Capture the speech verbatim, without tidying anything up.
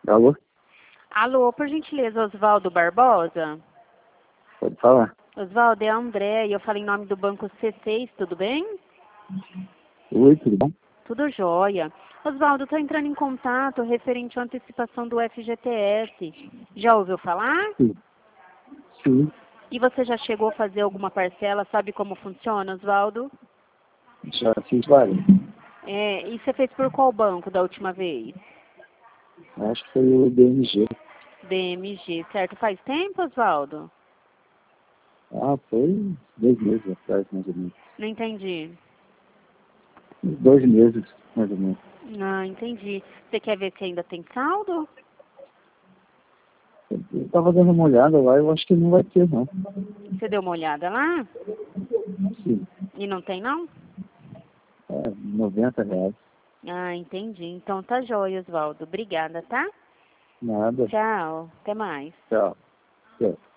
Alô? Alô, por gentileza, Oswaldo Barbosa? Pode falar. Oswaldo, é a André e eu falo em nome do Banco C seis, tudo bem? Oi, tudo bom? Tudo jóia. Oswaldo, estou entrando em contato referente à antecipação do F G T S. Já ouviu falar? Sim. Sim, E você já chegou a fazer alguma parcela? Sabe como funciona, Oswaldo? já fiz vários. É, e você fez por qual banco da última vez? Acho que foi o D M G. B M G, certo? Faz tempo, Oswaldo? Ah, foi dois meses atrás, mais ou menos. Não entendi. Dois meses, mais ou menos. Ah, entendi. Você quer ver se ainda tem saldo? Eu tava dando uma olhada lá, eu acho que não vai ter, não. Você deu uma olhada lá? Sim. E não tem, não? É, noventa reais. Ah, entendi. Então tá jóia, Oswaldo. Obrigada, tá? Nada. Tchau. Até mais. Tchau. Tchau.